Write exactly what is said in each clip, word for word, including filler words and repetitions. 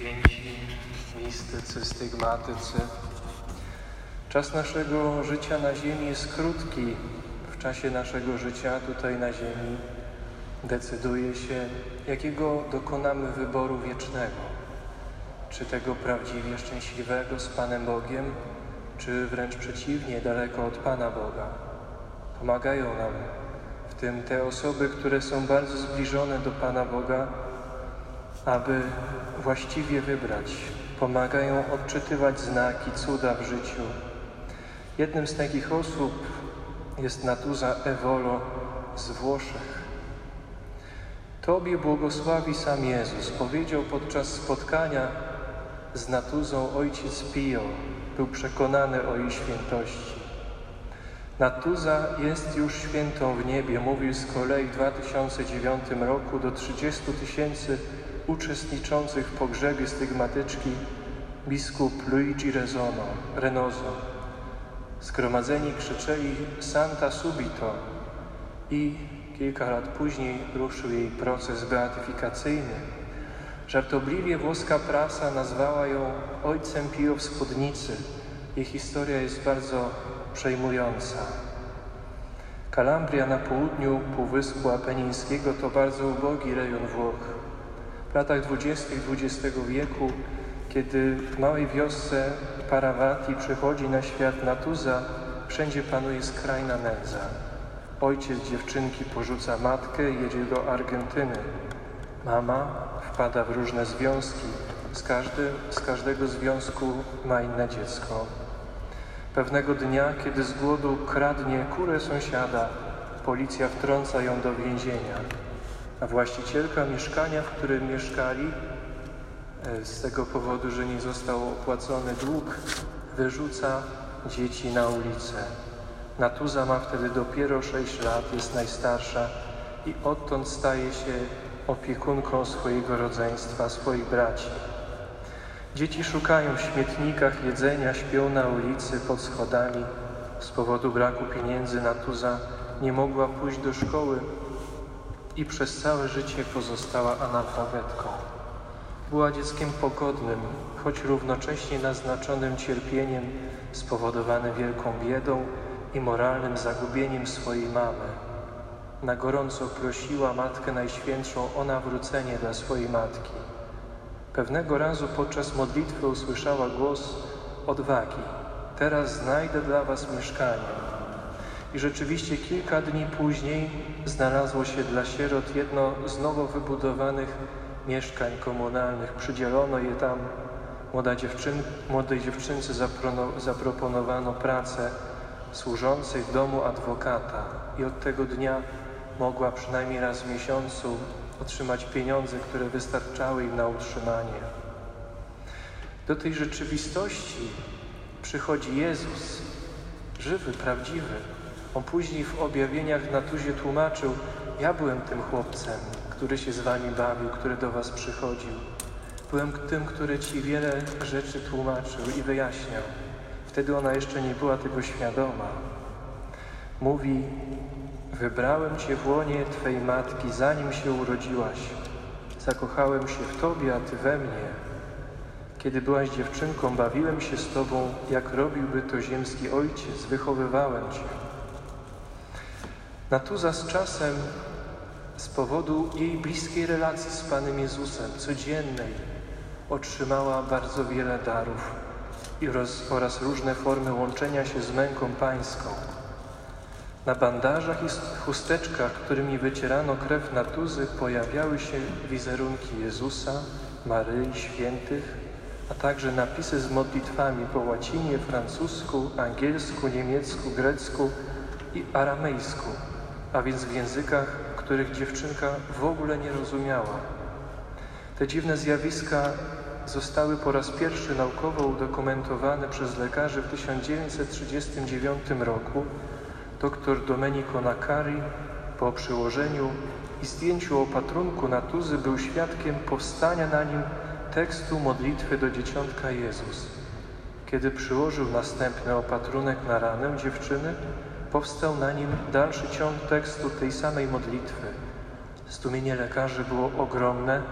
Święci, mistycy, stygmatycy. Czas naszego życia na ziemi jest krótki. W czasie naszego życia tutaj na ziemi decyduje się, jakiego dokonamy wyboru wiecznego. Czy tego prawdziwie szczęśliwego z Panem Bogiem, czy wręcz przeciwnie, daleko od Pana Boga. Pomagają nam w tym te osoby, które są bardzo zbliżone do Pana Boga, aby właściwie wybrać. Pomagają odczytywać znaki, cuda w życiu. Jednym z takich osób jest Natuza Evolo z Włoszech. Tobie błogosławi sam Jezus. Powiedział podczas spotkania z Natuzą ojciec Pio. Był przekonany o jej świętości. Natuza jest już świętą w niebie, mówił z kolei w dwa tysiące dziewiątym roku do trzydziestu tysięcy uczestniczących w pogrzebie stygmatyczki biskup Luigi Rezono, Renozo. Zgromadzeni krzyczeli Santa Subito i kilka lat później ruszył jej proces beatyfikacyjny. Żartobliwie włoska prasa nazwała ją ojcem Pio w spódnicy. Jej historia jest bardzo przejmująca. Kalabria na południu Półwyspu Apenińskiego to bardzo ubogi rejon Włoch. W latach dwudziestych dwudziestego wieku, kiedy w małej wiosce Paravati przychodzi na świat Natuza, wszędzie panuje skrajna nędza. Ojciec dziewczynki porzuca matkę i jedzie do Argentyny. Mama wpada w różne związki. Z, każdy, z każdego związku ma inne dziecko. Pewnego dnia, kiedy z głodu kradnie kurę sąsiada, policja wtrąca ją do więzienia. A właścicielka mieszkania, w którym mieszkali, z tego powodu, że nie został opłacony dług, wyrzuca dzieci na ulicę. Natuza ma wtedy dopiero sześć lat, jest najstarsza i odtąd staje się opiekunką swojego rodzeństwa, swoich braci. Dzieci szukają w śmietnikach jedzenia, śpią na ulicy, pod schodami. Z powodu braku pieniędzy Natuza nie mogła pójść do szkoły i przez całe życie pozostała analfabetką. Była dzieckiem pogodnym, choć równocześnie naznaczonym cierpieniem spowodowanym wielką biedą i moralnym zagubieniem swojej mamy. Na gorąco prosiła Matkę Najświętszą o nawrócenie dla swojej matki. Pewnego razu podczas modlitwy usłyszała głos odwagi. Teraz znajdę dla was mieszkanie. I rzeczywiście kilka dni później znalazło się dla sierot jedno z nowo wybudowanych mieszkań komunalnych. Przydzielono je tam. Młoda dziewczyn, młodej dziewczynce zaprono, zaproponowano pracę służącej w domu adwokata. I od tego dnia mogła przynajmniej raz w miesiącu otrzymać pieniądze, które wystarczały im na utrzymanie. Do tej rzeczywistości przychodzi Jezus, żywy, prawdziwy. On później w objawieniach w Natuzie tłumaczył: ja byłem tym chłopcem, który się z wami bawił, który do was przychodził. Byłem tym, który ci wiele rzeczy tłumaczył i wyjaśniał. Wtedy ona jeszcze nie była tego świadoma. Mówi: wybrałem cię w łonie twej matki, zanim się urodziłaś. Zakochałem się w tobie, a ty we mnie. Kiedy byłaś dziewczynką, bawiłem się z tobą, jak robiłby to ziemski ojciec. Wychowywałem cię. Natuza z czasem, z powodu jej bliskiej relacji z Panem Jezusem, codziennej, otrzymała bardzo wiele darów i roz, oraz różne formy łączenia się z męką pańską. Na bandażach i chusteczkach, którymi wycierano krew Natuzy, pojawiały się wizerunki Jezusa, Maryi, świętych, a także napisy z modlitwami po łacinie, francusku, angielsku, niemiecku, grecku i aramejsku, a więc w językach, których dziewczynka w ogóle nie rozumiała. Te dziwne zjawiska zostały po raz pierwszy naukowo udokumentowane przez lekarzy w tysiąc dziewięćset trzydziestym dziewiątym roku. Doktor Domenico Nakari po przyłożeniu i zdjęciu opatrunku Natuzy był świadkiem powstania na nim tekstu modlitwy do Dzieciątka Jezus. Kiedy przyłożył następny opatrunek na ranę dziewczyny, powstał na nim dalszy ciąg tekstu tej samej modlitwy. Zdumienie lekarzy było ogromne,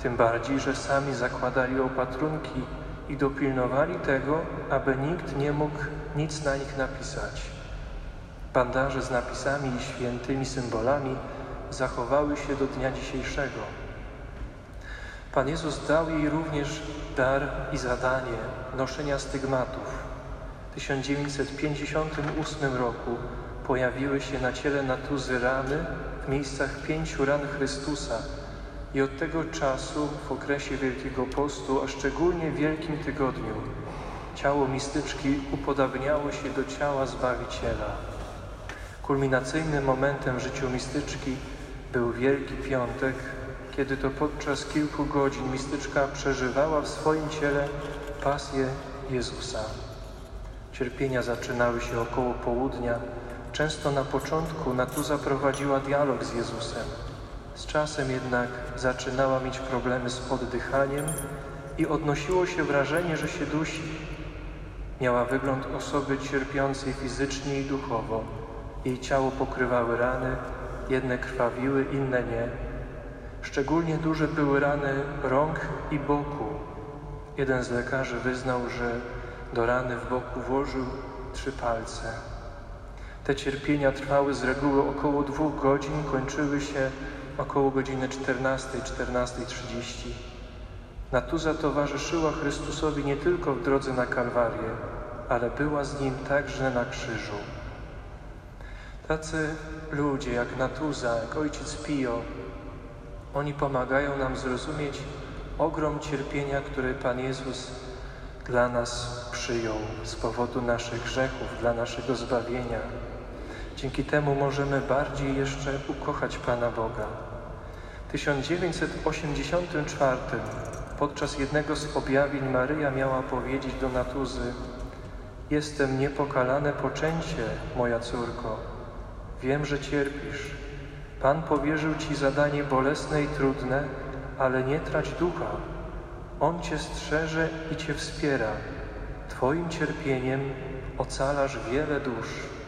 tym bardziej, że sami zakładali opatrunki i dopilnowali tego, aby nikt nie mógł nic na nich napisać. Bandaże z napisami i świętymi symbolami zachowały się do dnia dzisiejszego. Pan Jezus dał jej również dar i zadanie noszenia stygmatów. W tysiąc dziewięćset pięćdziesiątym ósmym roku pojawiły się na ciele Natuzy rany w miejscach pięciu ran Chrystusa i od tego czasu w okresie Wielkiego Postu, a szczególnie w Wielkim Tygodniu, ciało mistyczki upodabniało się do ciała Zbawiciela. Kulminacyjnym momentem w życiu mistyczki był Wielki Piątek, kiedy to podczas kilku godzin mistyczka przeżywała w swoim ciele pasję Jezusa. Cierpienia zaczynały się około południa. Często na początku Natuza prowadziła dialog z Jezusem. Z czasem jednak zaczynała mieć problemy z oddychaniem i odnosiło się wrażenie, że się dusi. Miała wygląd osoby cierpiącej fizycznie i duchowo. Jej ciało pokrywały rany, jedne krwawiły, inne nie. Szczególnie duże były rany rąk i boku. Jeden z lekarzy wyznał, że do rany w boku włożył trzy palce. Te cierpienia trwały z reguły około dwóch godzin, kończyły się około godziny czternastej, czternastej trzydzieści. Natuza towarzyszyła Chrystusowi nie tylko w drodze na Kalwarię, ale była z Nim także na krzyżu. Tacy ludzie jak Natuza, jak ojciec Pio, oni pomagają nam zrozumieć ogrom cierpienia, które Pan Jezus dla nas przyjął z powodu naszych grzechów, dla naszego zbawienia. Dzięki temu możemy bardziej jeszcze ukochać Pana Boga. W tysiąc dziewięćset osiemdziesiątym czwartym podczas jednego z objawień Maryja miała powiedzieć do Natuzy: „Jestem niepokalane poczęcie, moja córko. Wiem, że cierpisz. Pan powierzył Ci zadanie bolesne i trudne, ale nie trać ducha. On Cię strzeże i Cię wspiera. Twoim cierpieniem ocalasz wiele dusz”.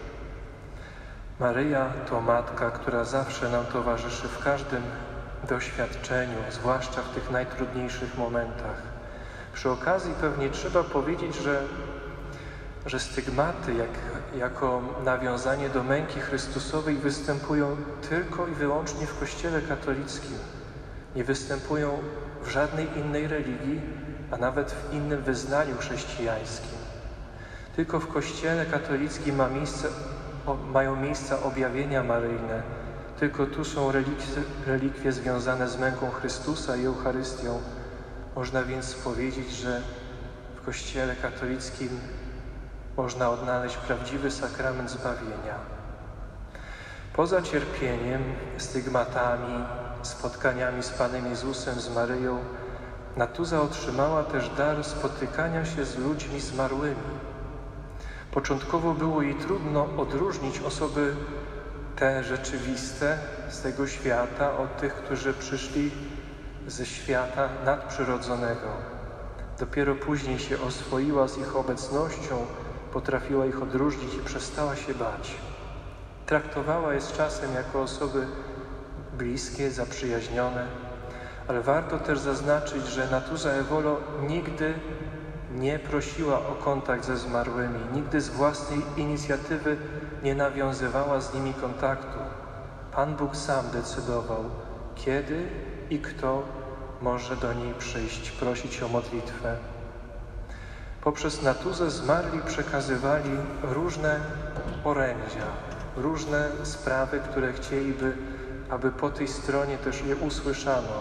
Maryja to matka, która zawsze nam towarzyszy w każdym doświadczeniu, zwłaszcza w tych najtrudniejszych momentach. Przy okazji pewnie trzeba powiedzieć, że, że stygmaty jak, jako nawiązanie do męki Chrystusowej występują tylko i wyłącznie w Kościele katolickim. Nie występują w żadnej innej religii, a nawet w innym wyznaniu chrześcijańskim. Tylko w Kościele katolickim ma miejsce, o, mają miejsca objawienia maryjne. Tylko tu są relikwie, relikwie związane z męką Chrystusa i Eucharystią. Można więc powiedzieć, że w Kościele katolickim można odnaleźć prawdziwy sakrament zbawienia. Poza cierpieniem, stygmatami, spotkaniami z Panem Jezusem, z Maryją, Natuza otrzymała też dar spotykania się z ludźmi zmarłymi. Początkowo było jej trudno odróżnić osoby te rzeczywiste z tego świata od tych, którzy przyszli ze świata nadprzyrodzonego. Dopiero później się oswoiła z ich obecnością, potrafiła ich odróżnić i przestała się bać. Traktowała je z czasem jako osoby bliskie, zaprzyjaźnione, ale warto też zaznaczyć, że Natuza Ewolo nigdy nie prosiła o kontakt ze zmarłymi, nigdy z własnej inicjatywy nie nawiązywała z nimi kontaktu. Pan Bóg sam decydował, kiedy i kto może do niej przyjść, prosić o modlitwę. Poprzez Natuzę zmarli przekazywali różne orędzia, różne sprawy, które chcieliby, aby po tej stronie też je usłyszano.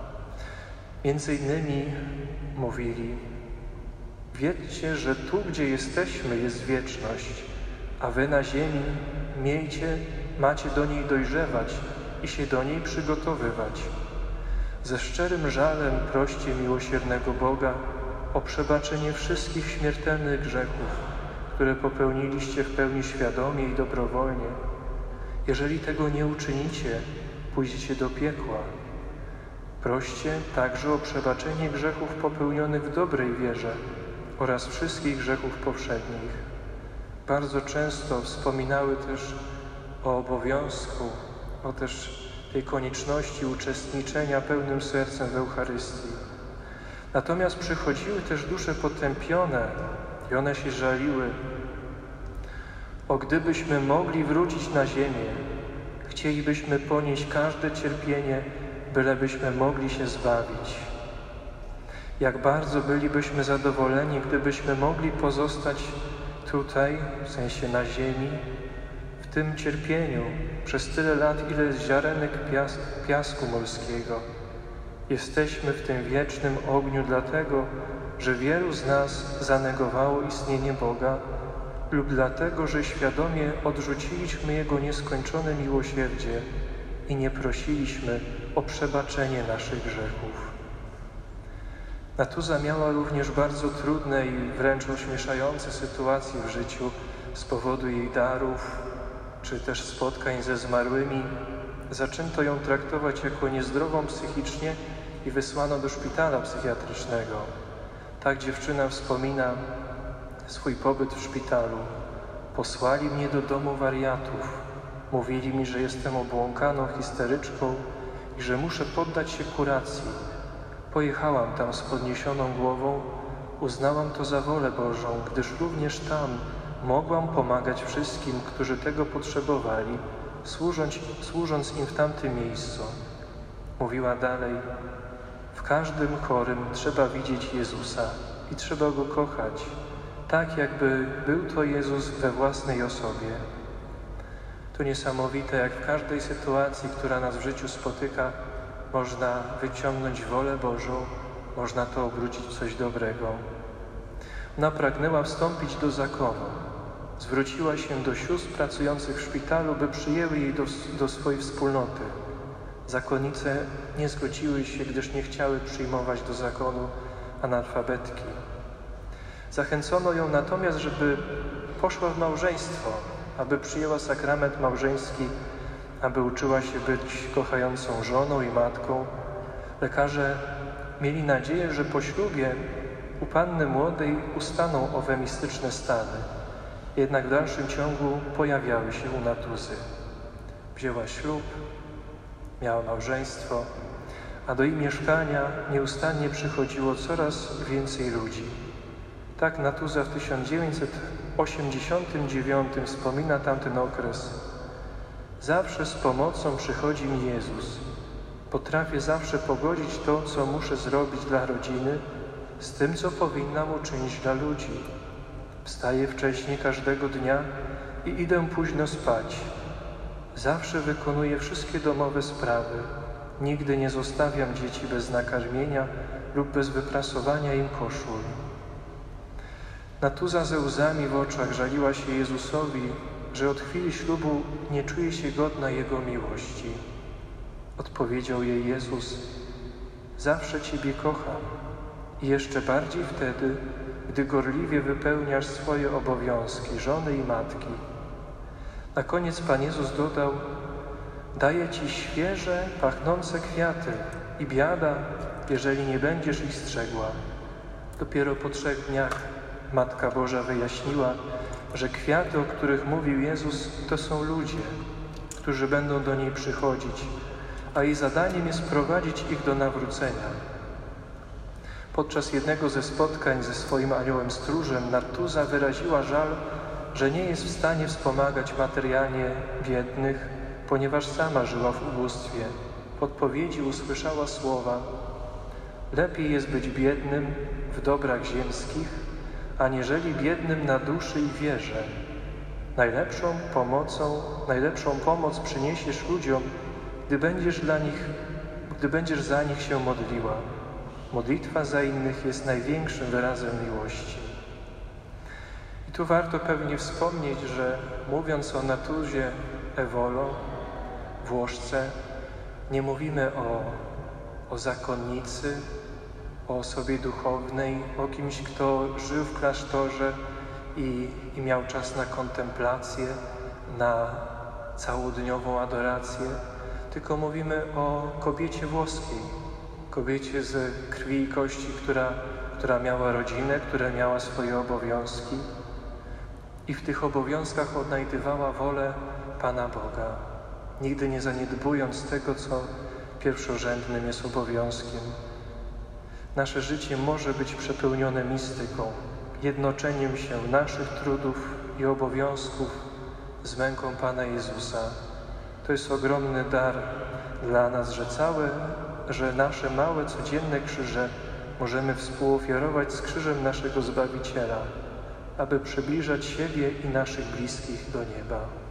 Między innymi mówili: „Wiedzcie, że tu, gdzie jesteśmy, jest wieczność, a wy na ziemi miejcie, macie do niej dojrzewać i się do niej przygotowywać. Ze szczerym żalem proście miłosiernego Boga o przebaczenie wszystkich śmiertelnych grzechów, które popełniliście w pełni świadomie i dobrowolnie. Jeżeli tego nie uczynicie, pójdziecie do piekła. Proście także o przebaczenie grzechów popełnionych w dobrej wierze oraz wszystkich grzechów powszednich”. Bardzo często wspominały też o obowiązku, o też tej konieczności uczestniczenia pełnym sercem w Eucharystii. Natomiast przychodziły też dusze potępione i one się żaliły. O, gdybyśmy mogli wrócić na ziemię, chcielibyśmy ponieść każde cierpienie, bylebyśmy mogli się zbawić. Jak bardzo bylibyśmy zadowoleni, gdybyśmy mogli pozostać tutaj, w sensie na ziemi, w tym cierpieniu przez tyle lat, ile jest ziarenek pias piasku morskiego. Jesteśmy w tym wiecznym ogniu dlatego, że wielu z nas zanegowało istnienie Boga lub dlatego, że świadomie odrzuciliśmy Jego nieskończone miłosierdzie i nie prosiliśmy o przebaczenie naszych grzechów. Natuza miała również bardzo trudne i wręcz ośmieszające sytuacje w życiu z powodu jej darów, czy też spotkań ze zmarłymi. Zaczęto ją traktować jako niezdrową psychicznie i wysłano do szpitala psychiatrycznego. Tak dziewczyna wspomina swój pobyt w szpitalu. Posłali mnie do domu wariatów. Mówili mi, że jestem obłąkaną histeryczką i że muszę poddać się kuracji. Pojechałam tam z podniesioną głową, uznałam to za wolę Bożą, gdyż również tam mogłam pomagać wszystkim, którzy tego potrzebowali, służąc, służąc im w tamtym miejscu. Mówiła dalej, w każdym chorym trzeba widzieć Jezusa i trzeba Go kochać, tak jakby był to Jezus we własnej osobie. To niesamowite, jak w każdej sytuacji, która nas w życiu spotyka, można wyciągnąć wolę Bożą, można to obrócić w coś dobrego. Ona pragnęła wstąpić do zakonu. Zwróciła się do sióstr pracujących w szpitalu, by przyjęły jej do, do swojej wspólnoty. Zakonnice nie zgodziły się, gdyż nie chciały przyjmować do zakonu analfabetki. Zachęcono ją natomiast, żeby poszła w małżeństwo, aby przyjęła sakrament małżeński, aby uczyła się być kochającą żoną i matką. Lekarze mieli nadzieję, że po ślubie u panny młodej ustaną owe mistyczne stany. Jednak w dalszym ciągu pojawiały się u Natuzy. Wzięła ślub, miała małżeństwo, a do jej mieszkania nieustannie przychodziło coraz więcej ludzi. Tak Natuza w tysiąc dziewięćset osiemdziesiątym dziewiątym wspomina tamten okres. Zawsze z pomocą przychodzi mi Jezus. Potrafię zawsze pogodzić to, co muszę zrobić dla rodziny, z tym, co powinnam uczynić dla ludzi. Wstaję wcześniej każdego dnia i idę późno spać. Zawsze wykonuję wszystkie domowe sprawy. Nigdy nie zostawiam dzieci bez nakarmienia lub bez wyprasowania im koszul. Natuza ze łzami w oczach żaliła się Jezusowi, że od chwili ślubu nie czuje się godna Jego miłości. Odpowiedział jej Jezus, zawsze Ciebie kocham i jeszcze bardziej wtedy, gdy gorliwie wypełniasz swoje obowiązki żony i matki. Na koniec Pan Jezus dodał, daję Ci świeże, pachnące kwiaty i biada, jeżeli nie będziesz ich strzegła. Dopiero po trzech dniach Matka Boża wyjaśniła, że kwiaty, o których mówił Jezus, to są ludzie, którzy będą do niej przychodzić, a jej zadaniem jest prowadzić ich do nawrócenia. Podczas jednego ze spotkań ze swoim aniołem stróżem Natuza wyraziła żal, że nie jest w stanie wspomagać materialnie biednych, ponieważ sama żyła w ubóstwie. W odpowiedzi usłyszała słowa: lepiej jest być biednym w dobrach ziemskich, aniżeli biednym na duszy i wierze. Najlepszą pomocą, najlepszą pomoc przyniesiesz ludziom, gdy będziesz dla nich, gdy będziesz za nich się modliła. Modlitwa za innych jest największym wyrazem miłości. I tu warto pewnie wspomnieć, że mówiąc o Natuzie Ewolo, Włoszce, nie mówimy o, o zakonnicy, o osobie duchownej, o kimś, kto żył w klasztorze i, i miał czas na kontemplację, na całodniową adorację, tylko mówimy o kobiecie włoskiej, kobiecie z krwi i kości, która, która miała rodzinę, która miała swoje obowiązki i w tych obowiązkach odnajdywała wolę Pana Boga. nigdy nie zaniedbując tego, co pierwszorzędnym jest obowiązkiem. Nasze życie może być przepełnione mistyką, jednoczeniem się naszych trudów i obowiązków z męką Pana Jezusa. To jest ogromny dar dla nas, że całe, że nasze małe, codzienne krzyże możemy współofiarować z krzyżem naszego Zbawiciela, aby przybliżać siebie i naszych bliskich do nieba.